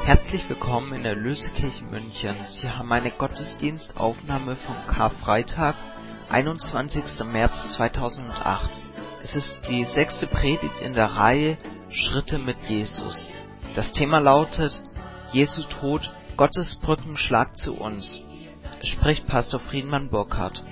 Herzlich willkommen in der Erlöserkirche München. Sie haben eine Gottesdienstaufnahme vom Karfreitag, 21. März 2008. Es ist die 6. Predigt in der Reihe Schritte mit Jesus. Das Thema lautet: Jesu Tod, Gottes Brückenschlag zu uns. Es spricht Pastor Friedemann Burkhardt.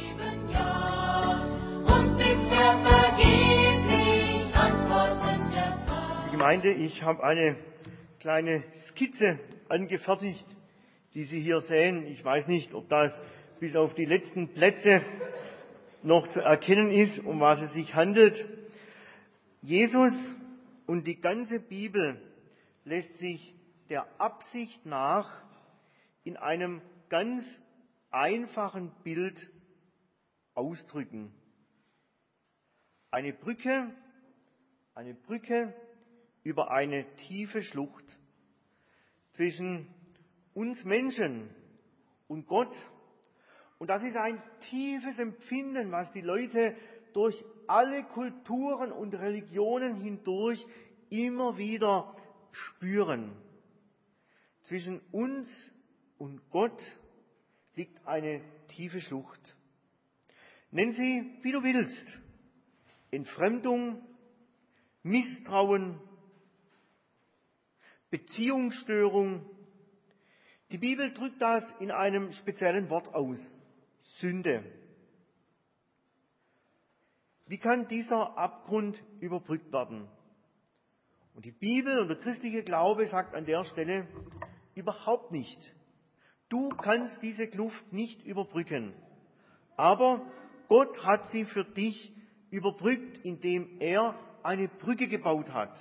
Gemeinde, ich habe eine kleine Skizze angefertigt, die Sie hier sehen. Ich weiß nicht, ob das bis auf die letzten Plätze noch zu erkennen ist, um was es sich handelt. Jesus und die ganze Bibel lässt sich der Absicht nach in einem ganz einfachen Bild ausdrücken. Eine Brücke über eine tiefe Schlucht zwischen uns Menschen und Gott. Und das ist ein tiefes Empfinden, was die Leute durch alle Kulturen und Religionen hindurch immer wieder spüren. Zwischen uns und Gott liegt eine tiefe Schlucht. Nenn sie, wie du willst: Entfremdung, Misstrauen, Beziehungsstörung. Die Bibel drückt das in einem speziellen Wort aus: Sünde. Wie kann dieser Abgrund überbrückt werden? Und die Bibel und der christliche Glaube sagt an der Stelle: überhaupt nicht. Du kannst diese Kluft nicht überbrücken. Aber Gott hat sie für dich überbrückt, indem er eine Brücke gebaut hat.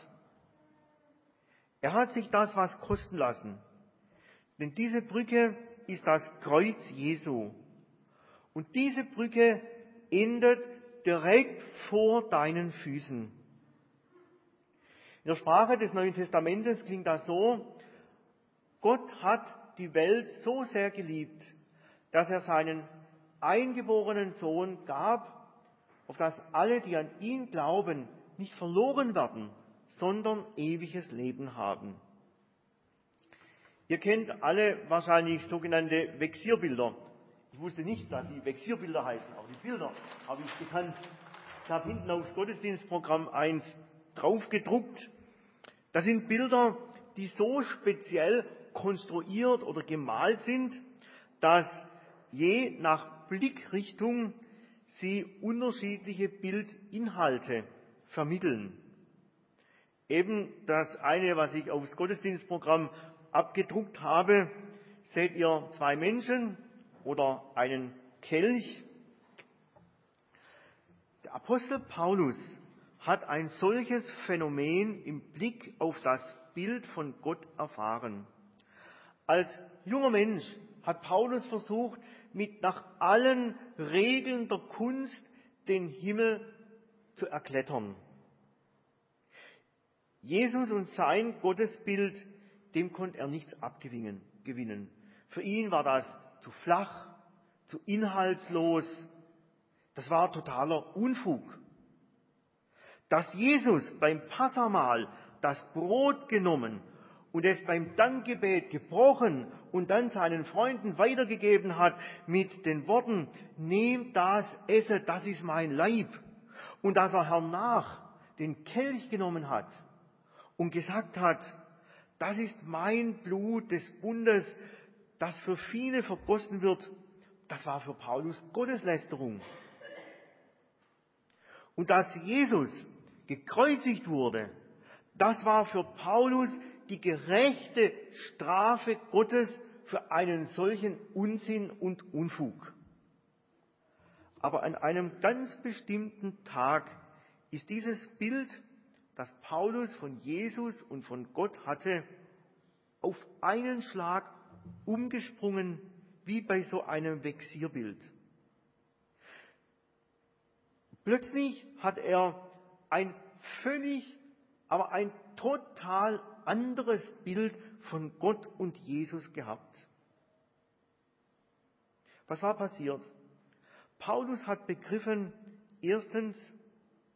Er hat sich das was kosten lassen. Denn diese Brücke ist das Kreuz Jesu. Und diese Brücke endet direkt vor deinen Füßen. In der Sprache des Neuen Testamentes klingt das so: Gott hat die Welt so sehr geliebt, dass er seinen eingeborenen Sohn gab, auf dass alle, die an ihn glauben, nicht verloren werden, sondern ewiges Leben haben. Ihr kennt alle wahrscheinlich sogenannte Vexierbilder. Ich wusste nicht, dass die Vexierbilder heißen, aber die Bilder habe ich gekannt. Ich habe hinten aufs Gottesdienstprogramm eins draufgedruckt. Das sind Bilder, die so speziell konstruiert oder gemalt sind, dass je nach Blickrichtung sie unterschiedliche Bildinhalte vermitteln. Eben das eine, was ich aufs Gottesdienstprogramm abgedruckt habe, seht ihr 2 Menschen oder einen Kelch. Der Apostel Paulus hat ein solches Phänomen im Blick auf das Bild von Gott erfahren. Als junger Mensch hat Paulus versucht, nach allen Regeln der Kunst den Himmel zu erklettern. Jesus und sein Gottesbild, dem konnte er nichts abgewinnen. Für ihn war das zu flach, zu inhaltslos. Das war totaler Unfug. Dass Jesus beim Passahmahl das Brot genommen und es beim Dankgebet gebrochen und dann seinen Freunden weitergegeben hat mit den Worten: Nehmt das, esset, das ist mein Leib. Und dass er hernach den Kelch genommen hat und gesagt hat: Das ist mein Blut des Bundes, das für viele vergossen wird. Das war für Paulus Gotteslästerung. Und dass Jesus gekreuzigt wurde, das war für Paulus die gerechte Strafe Gottes für einen solchen Unsinn und Unfug. Aber an einem ganz bestimmten Tag ist dieses Bild, das Paulus von Jesus und von Gott hatte, auf einen Schlag umgesprungen, wie bei so einem Vexierbild. Plötzlich hat er ein total anderes Bild von Gott und Jesus gehabt. Was war passiert? Paulus hat begriffen, erstens,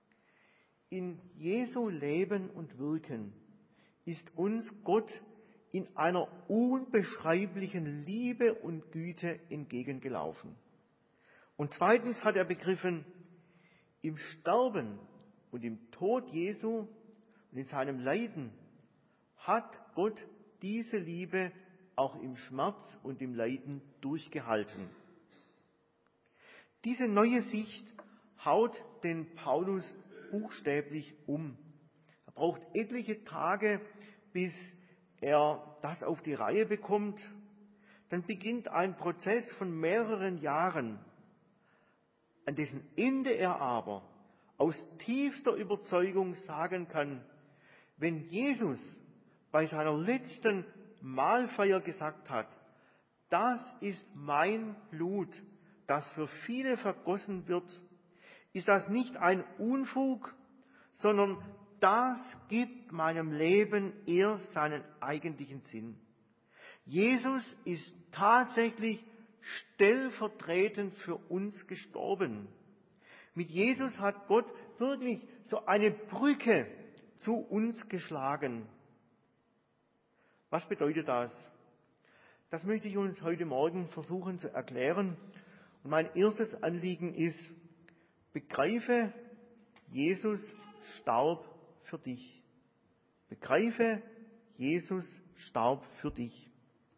in Jesu Leben und Wirken ist uns Gott in einer unbeschreiblichen Liebe und Güte entgegengelaufen. Und zweitens hat er begriffen, im Sterben und im Tod Jesu und in seinem Leiden hat Gott diese Liebe auch im Schmerz und im Leiden durchgehalten. Diese neue Sicht haut den Paulus buchstäblich um. Er braucht etliche Tage, bis er das auf die Reihe bekommt. Dann beginnt ein Prozess von mehreren Jahren, an dessen Ende er aber aus tiefster Überzeugung sagen kann, wenn Jesus bei seiner letzten Mahlfeier gesagt hat, das ist mein Blut, das für viele vergossen wird, ist das nicht ein Unfug, sondern das gibt meinem Leben erst seinen eigentlichen Sinn. Jesus ist tatsächlich stellvertretend für uns gestorben. Mit Jesus hat Gott wirklich so eine Brücke zu uns geschlagen. Was bedeutet das? Das möchte ich uns heute Morgen versuchen zu erklären. Und mein erstes Anliegen ist, begreife, Jesus starb für dich. Begreife, Jesus starb für dich.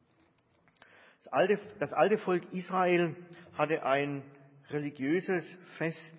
Das alte Volk Israel hatte ein religiöses Fest,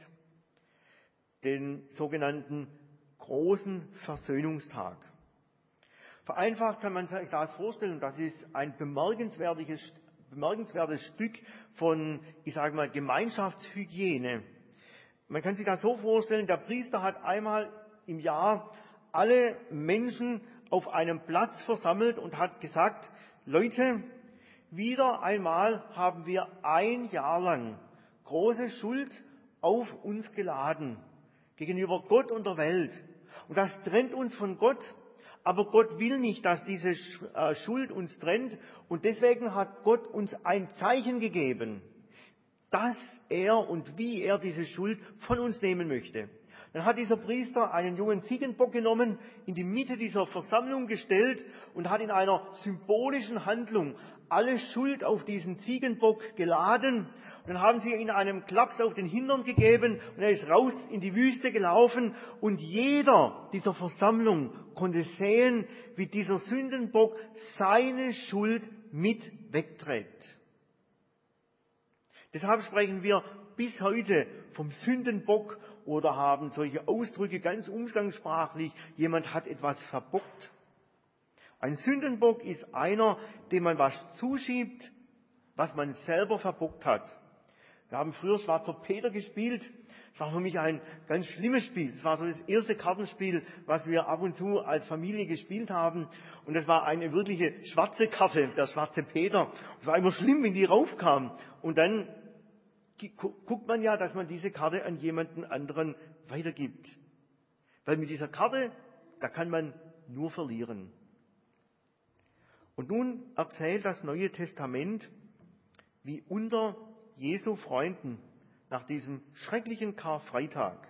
den sogenannten großen Versöhnungstag. Vereinfacht kann man sich das vorstellen, das ist ein bemerkenswertes Stück von, Gemeinschaftshygiene. Man kann sich das so vorstellen, der Priester hat einmal im Jahr alle Menschen auf einem Platz versammelt und hat gesagt, Leute, wieder einmal haben wir ein Jahr lang große Schuld auf uns geladen gegenüber Gott und der Welt. Und das trennt uns von Gott, aber Gott will nicht, dass diese Schuld uns trennt. Und deswegen hat Gott uns ein Zeichen gegeben, dass er und wie er diese Schuld von uns nehmen möchte. Dann hat dieser Priester einen jungen Ziegenbock genommen, in die Mitte dieser Versammlung gestellt und hat in einer symbolischen Handlung alle Schuld auf diesen Ziegenbock geladen. Und dann haben sie ihm einen Klaps auf den Hintern gegeben und er ist raus in die Wüste gelaufen. Und jeder dieser Versammlung konnte sehen, wie dieser Sündenbock seine Schuld mit wegträgt. Deshalb sprechen wir bis heute vom Sündenbock oder haben solche Ausdrücke ganz umgangssprachlich, jemand hat etwas verbockt. Ein Sündenbock ist einer, dem man was zuschiebt, was man selber verbockt hat. Wir haben früher Schwarzer Peter gespielt. Das war für mich ein ganz schlimmes Spiel. Das war so das erste Kartenspiel, was wir ab und zu als Familie gespielt haben. Und das war eine wirkliche schwarze Karte, der Schwarze Peter. Es war immer schlimm, wenn die raufkam. Und dann guckt man ja, dass man diese Karte an jemanden anderen weitergibt. Weil mit dieser Karte, da kann man nur verlieren. Und nun erzählt das Neue Testament, wie unter Jesu Freunden nach diesem schrecklichen Karfreitag,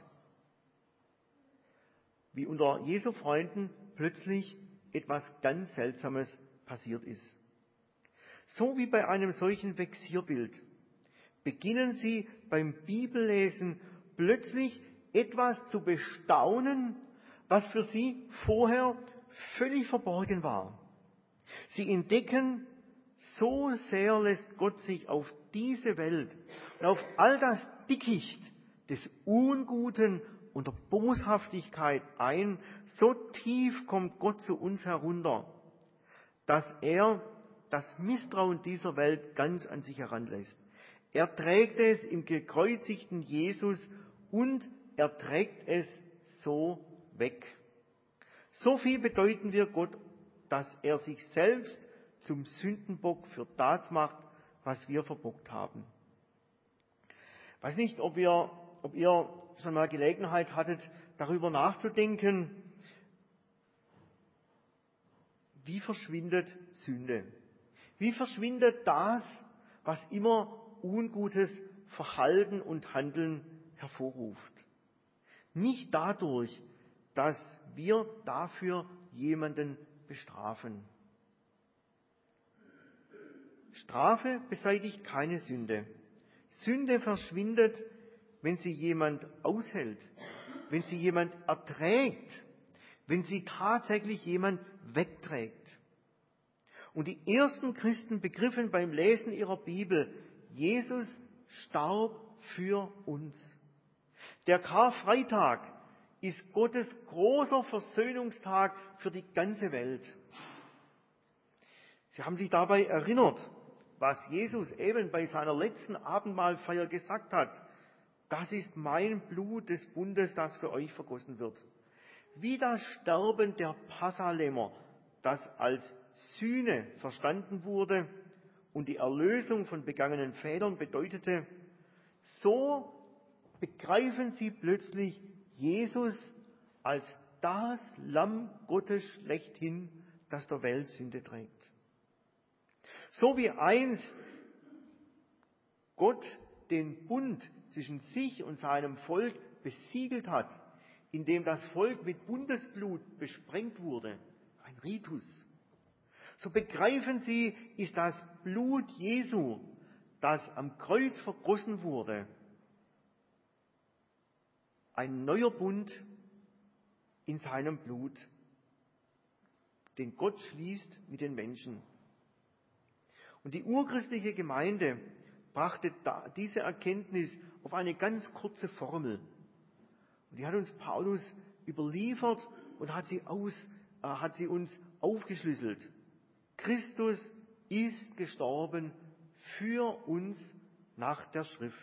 wie unter Jesu Freunden plötzlich etwas ganz Seltsames passiert ist. So wie bei einem solchen Vexierbild beginnen sie beim Bibellesen plötzlich etwas zu bestaunen, was für sie vorher völlig verborgen war. Sie entdecken, so sehr lässt Gott sich auf diese Welt und auf all das Dickicht des Unguten und der Boshaftigkeit ein, so tief kommt Gott zu uns herunter, dass er das Misstrauen dieser Welt ganz an sich heranlässt. Er trägt es im gekreuzigten Jesus und er trägt es so weg. So viel bedeuten wir Gott, dass er sich selbst zum Sündenbock für das macht, was wir verbockt haben. Ich weiß nicht, ob ihr schon mal Gelegenheit hattet, darüber nachzudenken, wie verschwindet Sünde? Wie verschwindet das, was immer ungutes Verhalten und Handeln hervorruft? Nicht dadurch, dass wir dafür jemanden bestrafen. Strafe beseitigt keine Sünde. Sünde verschwindet, wenn sie jemand aushält, wenn sie jemand erträgt, wenn sie tatsächlich jemand wegträgt. Und die ersten Christen begriffen beim Lesen ihrer Bibel, Jesus starb für uns. Der Karfreitag ist Gottes großer Versöhnungstag für die ganze Welt. Sie haben sich dabei erinnert, was Jesus eben bei seiner letzten Abendmahlfeier gesagt hat. Das ist mein Blut des Bundes, das für euch vergossen wird. Wie das Sterben der Passalämmer, das als Sühne verstanden wurde und die Erlösung von begangenen Fehlern bedeutete, so begreifen sie plötzlich Jesus als das Lamm Gottes schlechthin, das der Welt Sünde trägt. So wie einst Gott den Bund zwischen sich und seinem Volk besiegelt hat, indem das Volk mit Bundesblut besprengt wurde, ein Ritus, so begreifen sie, ist das Blut Jesu, das am Kreuz vergossen wurde, ein neuer Bund in seinem Blut, den Gott schließt mit den Menschen. Und die urchristliche Gemeinde brachte diese Erkenntnis auf eine ganz kurze Formel. Und die hat uns Paulus überliefert und hat sie uns aufgeschlüsselt. Christus ist gestorben für uns nach der Schrift.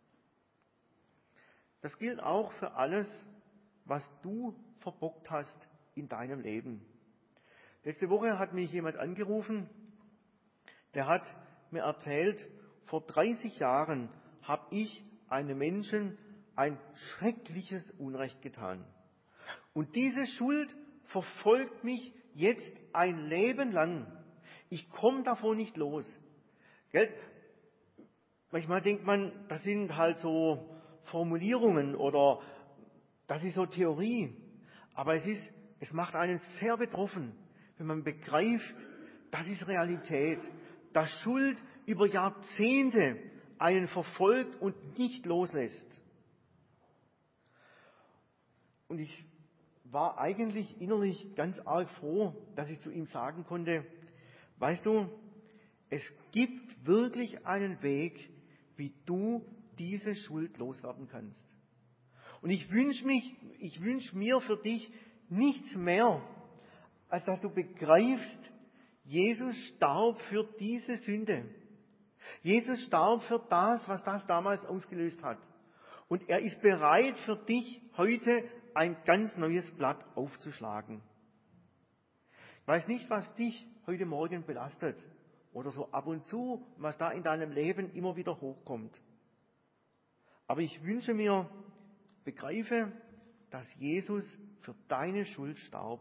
Das gilt auch für alles, was du verbockt hast in deinem Leben. Letzte Woche hat mich jemand angerufen, der hat mir erzählt, vor 30 Jahren habe ich einem Menschen ein schreckliches Unrecht getan. Und diese Schuld verfolgt mich jetzt ein Leben lang. Ich komme davon nicht los. Gell? Manchmal denkt man, das sind halt so Formulierungen oder das ist so Theorie. Aber es macht einen sehr betroffen, wenn man begreift, das ist Realität, dass Schuld über Jahrzehnte einen verfolgt und nicht loslässt. Und ich war eigentlich innerlich ganz arg froh, dass ich zu ihm sagen konnte, weißt du, es gibt wirklich einen Weg, wie du diese Schuld loswerden kannst. Und ich wünsche mir für dich nichts mehr, als dass du begreifst, Jesus starb für diese Sünde. Jesus starb für das, was das damals ausgelöst hat. Und er ist bereit für dich heute ein ganz neues Blatt aufzuschlagen. Ich weiß nicht, was dich heute Morgen belastet oder so ab und zu, was da in deinem Leben immer wieder hochkommt. Aber ich wünsche mir, begreife, dass Jesus für deine Schuld starb.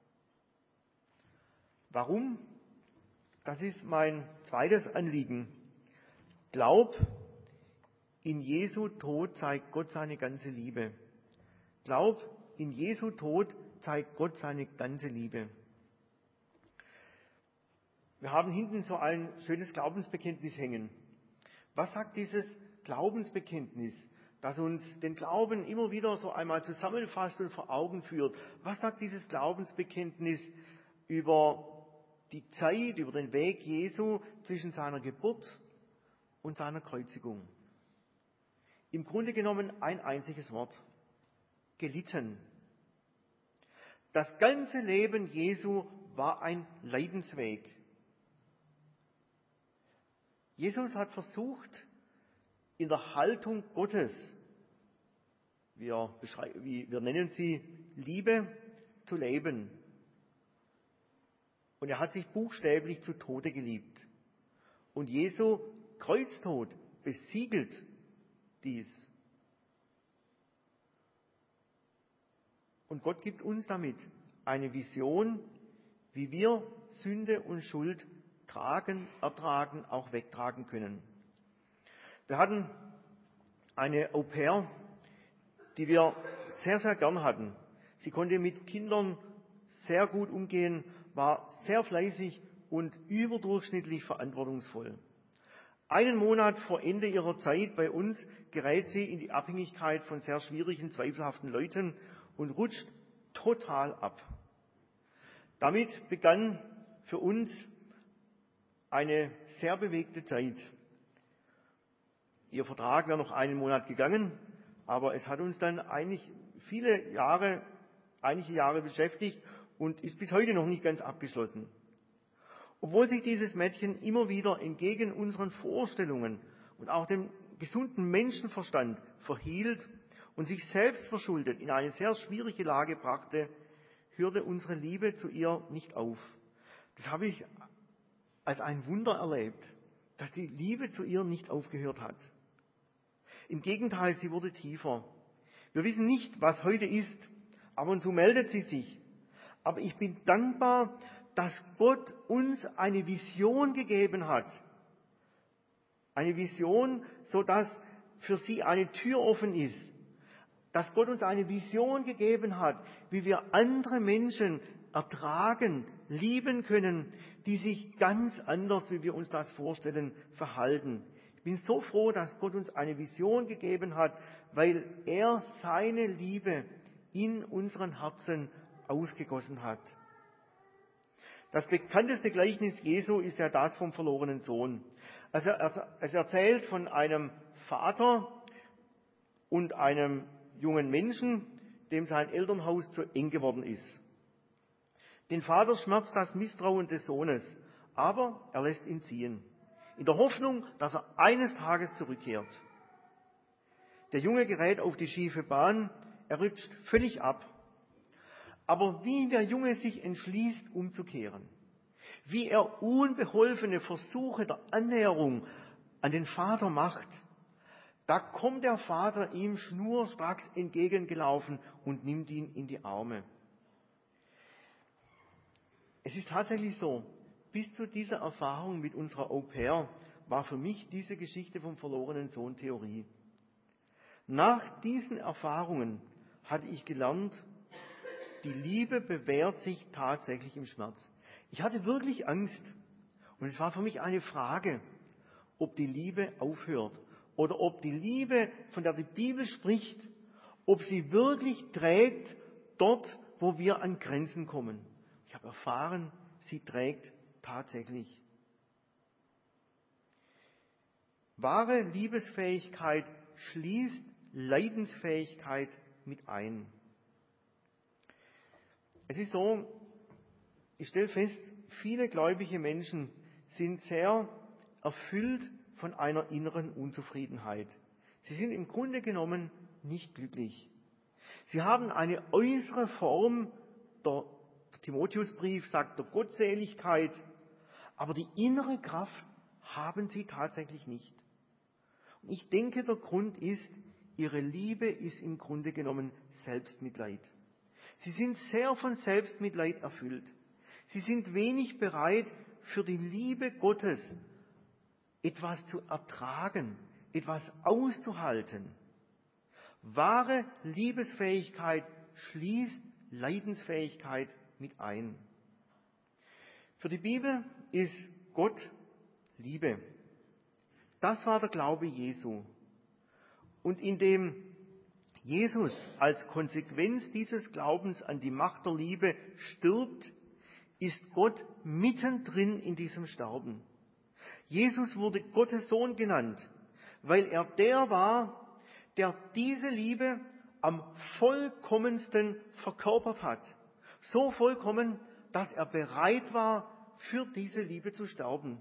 Warum? Das ist mein zweites Anliegen. Glaub, in Jesu Tod zeigt Gott seine ganze Liebe. Glaub, in Jesu Tod zeigt Gott seine ganze Liebe. Wir haben hinten so ein schönes Glaubensbekenntnis hängen. Was sagt dieses Glaubensbekenntnis, das uns den Glauben immer wieder so einmal zusammenfasst und vor Augen führt? Was sagt dieses Glaubensbekenntnis über die Zeit, über den Weg Jesu zwischen seiner Geburt und seiner Kreuzigung? Im Grunde genommen ein einziges Wort: gelitten. Das ganze Leben Jesu war ein Leidensweg. Jesus hat versucht, in der Haltung Gottes, wir nennen sie Liebe, zu leben. Und er hat sich buchstäblich zu Tode geliebt. Und Jesu Kreuztod besiegelt dies. Und Gott gibt uns damit eine Vision, wie wir Sünde und Schuld tragen, ertragen, auch wegtragen können. Wir hatten eine Au pair, die wir sehr, sehr gern hatten. Sie konnte mit Kindern sehr gut umgehen, war sehr fleißig und überdurchschnittlich verantwortungsvoll. Einen Monat vor Ende ihrer Zeit bei uns gerät sie in die Abhängigkeit von sehr schwierigen, zweifelhaften Leuten und rutscht total ab. Damit begann für uns eine sehr bewegte Zeit. Ihr Vertrag wäre noch einen Monat gegangen, aber es hat uns dann einige Jahre beschäftigt und ist bis heute noch nicht ganz abgeschlossen. Obwohl sich dieses Mädchen immer wieder entgegen unseren Vorstellungen und auch dem gesunden Menschenverstand verhielt und sich selbst verschuldet in eine sehr schwierige Lage brachte, hörte unsere Liebe zu ihr nicht auf. Das habe ich als ein Wunder erlebt, dass die Liebe zu ihr nicht aufgehört hat. Im Gegenteil, sie wurde tiefer. Wir wissen nicht, was heute ist, ab und zu meldet sie sich. Aber ich bin dankbar, dass Gott uns eine Vision gegeben hat. Eine Vision, sodass für sie eine Tür offen ist. Dass Gott uns eine Vision gegeben hat, wie wir andere Menschen ertragen, lieben können, die sich ganz anders, wie wir uns das vorstellen, verhalten. Ich bin so froh, dass Gott uns eine Vision gegeben hat, weil er seine Liebe in unseren Herzen ausgegossen hat. Das bekannteste Gleichnis Jesu ist ja das vom verlorenen Sohn. Es erzählt von einem Vater und einem jungen Menschen, dem sein Elternhaus zu eng geworden ist. Den Vater schmerzt das Misstrauen des Sohnes, aber er lässt ihn ziehen, in der Hoffnung, dass er eines Tages zurückkehrt. Der Junge gerät auf die schiefe Bahn, er rutscht völlig ab. Aber wie der Junge sich entschließt, umzukehren, wie er unbeholfene Versuche der Annäherung an den Vater macht, da kommt der Vater ihm schnurstracks entgegengelaufen und nimmt ihn in die Arme. Es ist tatsächlich so, bis zu dieser Erfahrung mit unserer Au-pair war für mich diese Geschichte vom verlorenen Sohn Theorie. Nach diesen Erfahrungen hatte ich gelernt, die Liebe bewährt sich tatsächlich im Schmerz. Ich hatte wirklich Angst. Und es war für mich eine Frage, ob die Liebe aufhört oder ob die Liebe, von der die Bibel spricht, ob sie wirklich trägt dort, wo wir an Grenzen kommen. Ich habe erfahren, sie trägt tatsächlich. Wahre Liebesfähigkeit schließt Leidensfähigkeit mit ein. Es ist so, ich stelle fest, viele gläubige Menschen sind sehr erfüllt von einer inneren Unzufriedenheit. Sie sind im Grunde genommen nicht glücklich. Sie haben eine äußere Form, der Timotheusbrief sagt, der Gottseligkeit, aber die innere Kraft haben sie tatsächlich nicht. Und ich denke, der Grund ist, ihre Liebe ist im Grunde genommen Selbstmitleid. Sie sind sehr von Selbstmitleid erfüllt. Sie sind wenig bereit, für die Liebe Gottes etwas zu ertragen, etwas auszuhalten. Wahre Liebesfähigkeit schließt Leidensfähigkeit mit ein. Für die Bibel ist Gott Liebe. Das war der Glaube Jesu. Und indem Jesus als Konsequenz dieses Glaubens an die Macht der Liebe stirbt, ist Gott mittendrin in diesem Sterben. Jesus wurde Gottes Sohn genannt, weil er der war, der diese Liebe am vollkommensten verkörpert hat. So vollkommen, dass er bereit war, für diese Liebe zu sterben.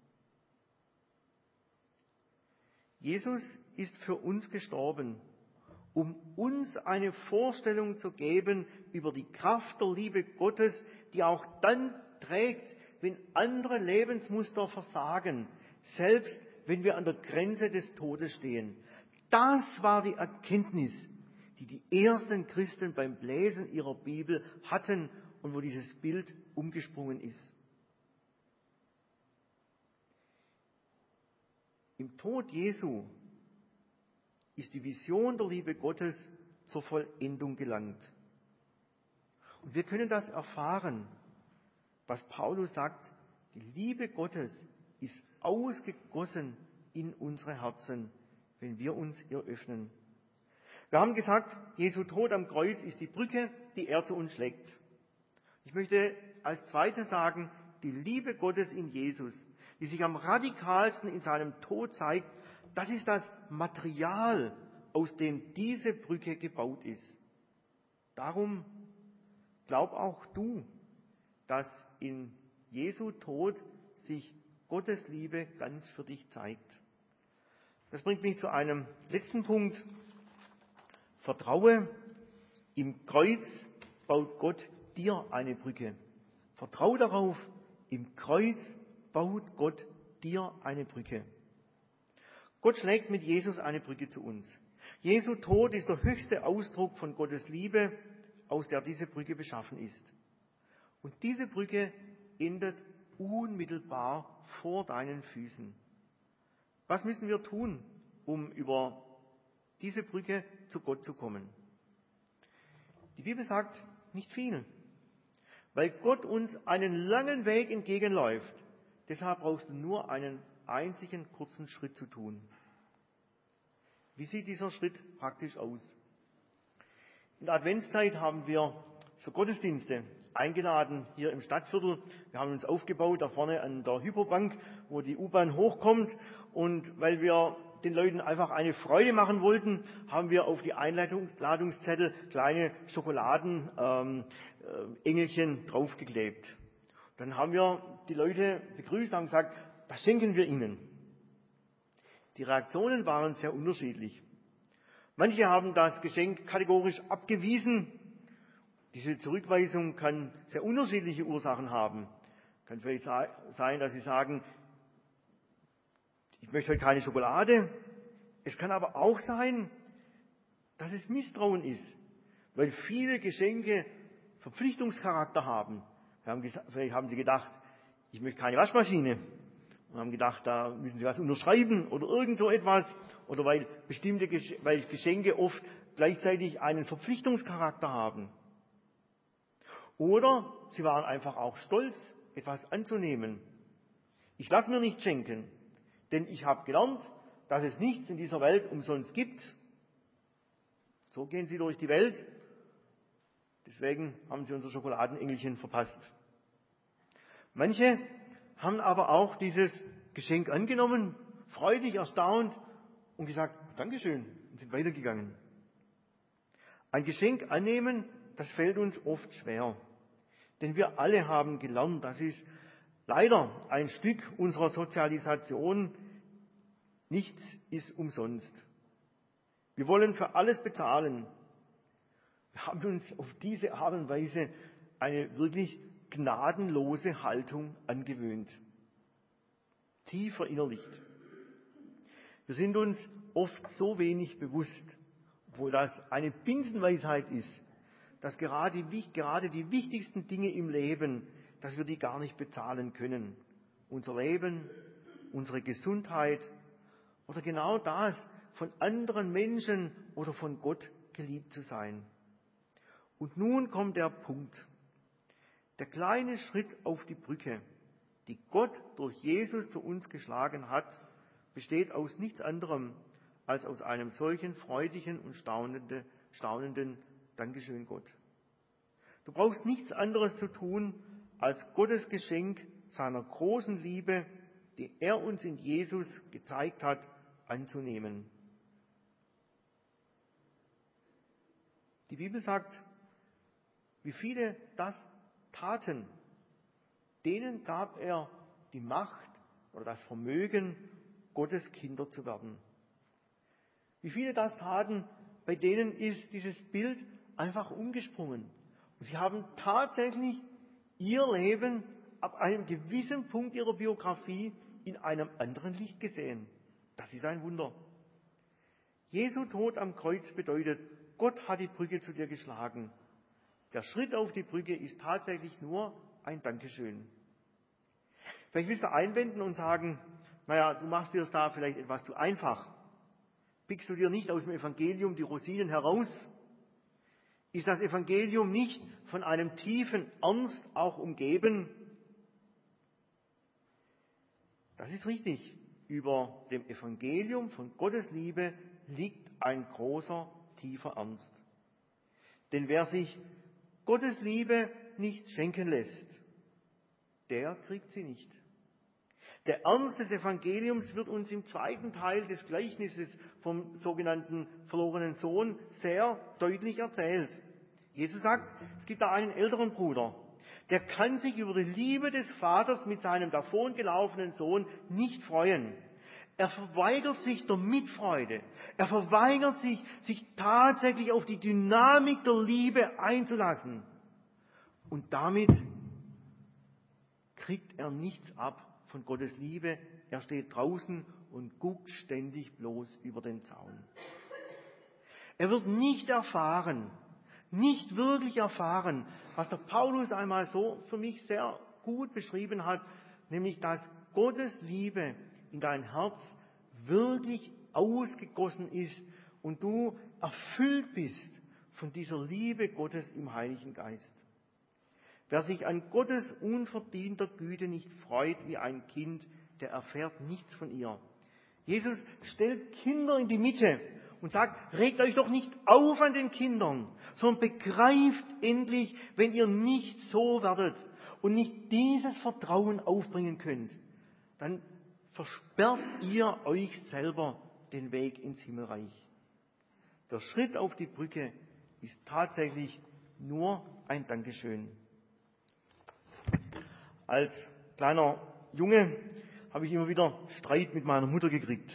Jesus ist für uns gestorben, um uns eine Vorstellung zu geben über die Kraft der Liebe Gottes, die auch dann trägt, wenn andere Lebensmuster versagen, selbst wenn wir an der Grenze des Todes stehen. Das war die Erkenntnis, die die ersten Christen beim Lesen ihrer Bibel hatten und wo dieses Bild umgesprungen ist. Im Tod Jesu ist die Vision der Liebe Gottes zur Vollendung gelangt. Und wir können das erfahren, was Paulus sagt, Die Liebe Gottes ist ausgegossen in unsere Herzen, wenn wir uns ihr öffnen. Wir haben gesagt, Jesu Tod am Kreuz ist die Brücke, die er zu uns schlägt. Ich möchte als Zweites sagen, die Liebe Gottes in Jesus, die sich am radikalsten in seinem Tod zeigt, das ist das Material, aus dem diese Brücke gebaut ist. Darum glaub auch du, dass in Jesu Tod sich Gottes Liebe ganz für dich zeigt. Das bringt mich zu einem letzten Punkt. Vertraue, im Kreuz baut Gott dir eine Brücke. Vertraue darauf, im Kreuz baut Gott dir eine Brücke. Gott schlägt mit Jesus eine Brücke zu uns. Jesu Tod ist der höchste Ausdruck von Gottes Liebe, aus der diese Brücke beschaffen ist. Und diese Brücke endet unmittelbar vor deinen Füßen. Was müssen wir tun, um über diese Brücke zu Gott zu kommen? Die Bibel sagt nicht viel, weil Gott uns einen langen Weg entgegenläuft. Deshalb brauchst du nur einen einzigen kurzen Schritt zu tun. Wie sieht dieser Schritt praktisch aus? In der Adventszeit haben wir für Gottesdienste eingeladen hier im Stadtviertel. Wir haben uns aufgebaut da vorne an der Hypobank, wo die U-Bahn hochkommt. Und weil wir den Leuten einfach eine Freude machen wollten, haben wir auf die Einladungszettel kleine Schokoladenengelchen draufgeklebt. Dann haben wir die Leute begrüßt und haben gesagt, das schenken wir ihnen. Die Reaktionen waren sehr unterschiedlich. Manche haben das Geschenk kategorisch abgewiesen. Diese Zurückweisung kann sehr unterschiedliche Ursachen haben. Kann vielleicht sein, dass sie sagen, ich möchte heute keine Schokolade. Es kann aber auch sein, dass es Misstrauen ist, weil viele Geschenke Verpflichtungscharakter haben. Vielleicht haben sie gedacht, ich möchte keine Waschmaschine. Und haben gedacht, da müssen sie was unterschreiben oder irgend so etwas. Oder weil Geschenke oft gleichzeitig einen Verpflichtungscharakter haben. Oder sie waren einfach auch stolz, etwas anzunehmen. Ich lasse mir nicht schenken, denn ich habe gelernt, dass es nichts in dieser Welt umsonst gibt. So gehen sie durch die Welt. Deswegen haben sie unser Schokoladenengelchen verpasst. Manche haben aber auch dieses Geschenk angenommen, freudig, erstaunt und gesagt, Dankeschön, und sind weitergegangen. Ein Geschenk annehmen, das fällt uns oft schwer. Denn wir alle haben gelernt, das ist leider ein Stück unserer Sozialisation, nichts ist umsonst. Wir wollen für alles bezahlen. Wir haben uns auf diese Art und Weise eine wirklich gnadenlose Haltung angewöhnt, tief verinnerlicht. Wir sind uns oft so wenig bewusst, obwohl das eine Binsenweisheit ist, dass gerade die wichtigsten Dinge im Leben, dass wir die gar nicht bezahlen können. Unser Leben, unsere Gesundheit oder genau das, von anderen Menschen oder von Gott geliebt zu sein. Und nun kommt der Punkt. Der kleine Schritt auf die Brücke, die Gott durch Jesus zu uns geschlagen hat, besteht aus nichts anderem als aus einem solchen freudigen und staunenden Dankeschön Gott. Du brauchst nichts anderes zu tun, als Gottes Geschenk seiner großen Liebe, die er uns in Jesus gezeigt hat, anzunehmen. Die Bibel sagt, wie viele das taten, denen gab er die Macht oder das Vermögen, Gottes Kinder zu werden. Wie viele das taten, bei denen ist dieses Bild einfach umgesprungen. Und sie haben tatsächlich ihr Leben ab einem gewissen Punkt ihrer Biografie in einem anderen Licht gesehen. Das ist ein Wunder. Jesu Tod am Kreuz bedeutet, Gott hat die Brücke zu dir geschlagen. Der Schritt auf die Brücke ist tatsächlich nur ein Dankeschön. Vielleicht willst du einwenden und sagen, naja, du machst dir das da vielleicht etwas zu einfach. Pickst du dir nicht aus dem Evangelium die Rosinen heraus? Ist das Evangelium nicht von einem tiefen Ernst auch umgeben? Das ist richtig. Über dem Evangelium von Gottes Liebe liegt ein großer, tiefer Ernst. Denn wer sich Gottes Liebe nicht schenken lässt, der kriegt sie nicht. Der Ernst des Evangeliums wird uns im zweiten Teil des Gleichnisses vom sogenannten verlorenen Sohn sehr deutlich erzählt. Jesus sagt, es gibt da einen älteren Bruder, der kann sich über die Liebe des Vaters mit seinem davongelaufenen Sohn nicht freuen. Er verweigert sich der Mitfreude. Er verweigert sich tatsächlich auf die Dynamik der Liebe einzulassen. Und damit kriegt er nichts ab von Gottes Liebe. Er steht draußen und guckt ständig bloß über den Zaun. Er wird nicht wirklich erfahren, was der Paulus einmal so für mich sehr gut beschrieben hat, nämlich dass Gottes Liebe in dein Herz wirklich ausgegossen ist und du erfüllt bist von dieser Liebe Gottes im Heiligen Geist. Wer sich an Gottes unverdienter Güte nicht freut wie ein Kind, der erfährt nichts von ihr. Jesus stellt Kinder in die Mitte und sagt, regt euch doch nicht auf an den Kindern, sondern begreift endlich, wenn ihr nicht so werdet und nicht dieses Vertrauen aufbringen könnt, dann versperrt ihr euch selber den Weg ins Himmelreich. Der Schritt auf die Brücke ist tatsächlich nur ein Dankeschön. Als kleiner Junge habe ich immer wieder Streit mit meiner Mutter gekriegt.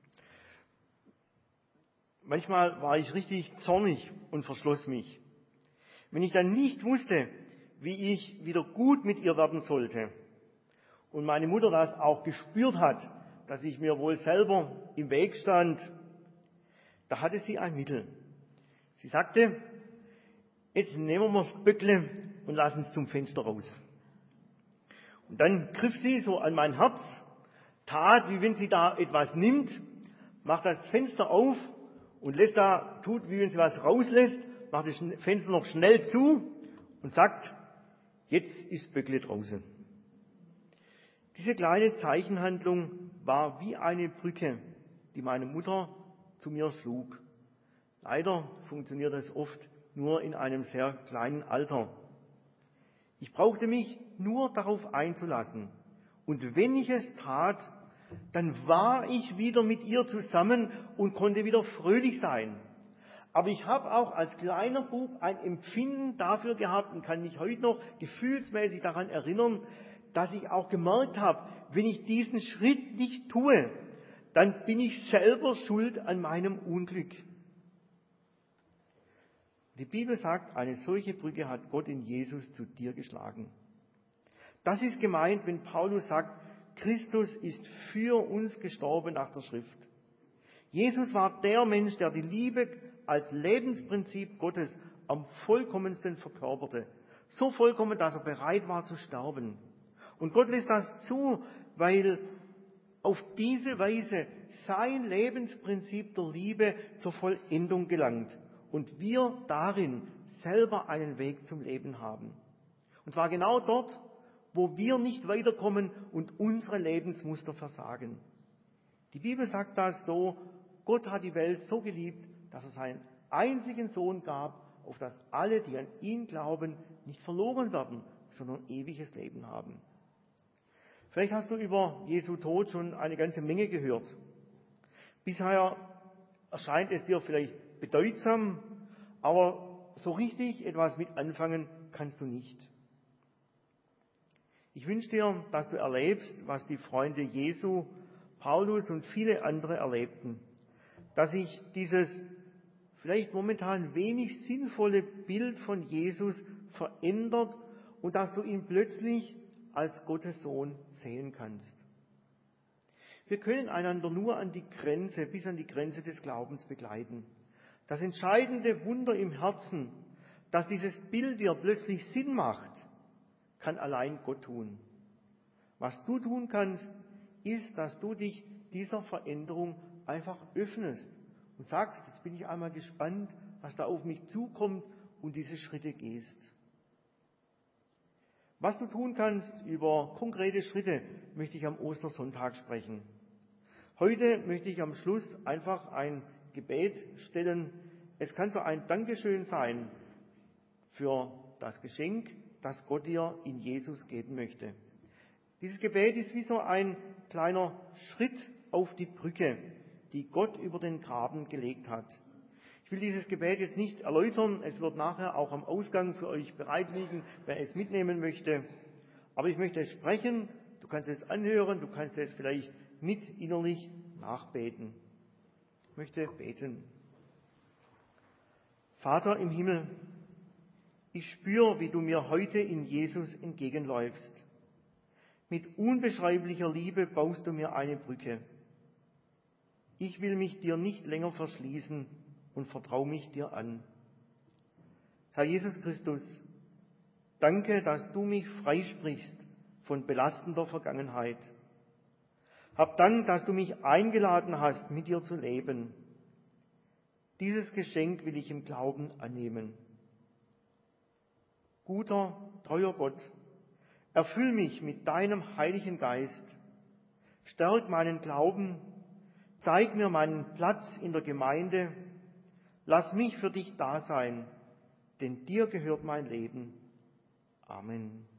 Manchmal war ich richtig zornig und verschloss mich. Wenn ich dann nicht wusste, wie ich wieder gut mit ihr werden sollte und meine Mutter das auch gespürt hat, dass ich mir wohl selber im Weg stand, da hatte sie ein Mittel. Sie sagte, jetzt nehmen wir das Böckle und lassen es zum Fenster raus. Und dann griff sie so an mein Herz, tat, wie wenn sie da etwas nimmt, macht das Fenster auf und tut, wie wenn sie was rauslässt, macht das Fenster noch schnell zu und sagt, jetzt ist Böckle draußen. Diese kleine Zeichenhandlung war wie eine Brücke, die meine Mutter zu mir schlug. Leider funktioniert das oft nur in einem sehr kleinen Alter. Ich brauchte mich nur darauf einzulassen. Und wenn ich es tat, dann war ich wieder mit ihr zusammen und konnte wieder fröhlich sein. Aber ich habe auch als kleiner Bub ein Empfinden dafür gehabt und kann mich heute noch gefühlsmäßig daran erinnern, dass ich auch gemerkt habe, wenn ich diesen Schritt nicht tue, dann bin ich selber schuld an meinem Unglück. Die Bibel sagt, eine solche Brücke hat Gott in Jesus zu dir geschlagen. Das ist gemeint, wenn Paulus sagt, Christus ist für uns gestorben nach der Schrift. Jesus war der Mensch, der die Liebe als Lebensprinzip Gottes am vollkommensten verkörperte. So vollkommen, dass er bereit war zu sterben. Und Gott lässt das zu, weil auf diese Weise sein Lebensprinzip der Liebe zur Vollendung gelangt und wir darin selber einen Weg zum Leben haben. Und zwar genau dort, wo wir nicht weiterkommen und unsere Lebensmuster versagen. Die Bibel sagt das so, Gott hat die Welt so geliebt, dass er seinen einzigen Sohn gab, auf dass alle, die an ihn glauben, nicht verloren werden, sondern ewiges Leben haben. Vielleicht hast du über Jesu Tod schon eine ganze Menge gehört. Bisher erscheint es dir vielleicht bedeutsam, aber so richtig etwas mit anfangen kannst du nicht. Ich wünsche dir, dass du erlebst, was die Freunde Jesu, Paulus und viele andere erlebten. Dass sich dieses vielleicht momentan wenig sinnvolle Bild von Jesus verändert und dass du ihn plötzlich als Gottes Sohn sehen kannst. Wir können einander nur bis an die Grenze des Glaubens begleiten. Das entscheidende Wunder im Herzen, dass dieses Bild dir plötzlich Sinn macht, kann allein Gott tun. Was du tun kannst, ist, dass du dich dieser Veränderung einfach öffnest und sagst, jetzt bin ich einmal gespannt, was da auf mich zukommt und diese Schritte gehst. Was du tun kannst, über konkrete Schritte möchte ich am Ostersonntag sprechen. Heute möchte ich am Schluss einfach ein Gebet stellen. Es kann so ein Dankeschön sein für das Geschenk, das Gott dir in Jesus geben möchte. Dieses Gebet ist wie so ein kleiner Schritt auf die Brücke, die Gott über den Graben gelegt hat. Ich will dieses Gebet jetzt nicht erläutern, es wird nachher auch am Ausgang für euch bereit liegen, wer es mitnehmen möchte. Aber ich möchte es sprechen, du kannst es anhören, du kannst es vielleicht mit innerlich nachbeten. Ich möchte beten. Vater im Himmel, ich spüre, wie du mir heute in Jesus entgegenläufst. Mit unbeschreiblicher Liebe baust du mir eine Brücke. Ich will mich dir nicht länger verschließen und vertraue mich dir an. Herr Jesus Christus, danke, dass du mich freisprichst von belastender Vergangenheit. Hab Dank, dass du mich eingeladen hast, mit dir zu leben. Dieses Geschenk will ich im Glauben annehmen. Guter, treuer Gott, erfüll mich mit deinem Heiligen Geist. Stärk meinen Glauben, zeig mir meinen Platz in der Gemeinde. Lass mich für dich da sein, denn dir gehört mein Leben. Amen.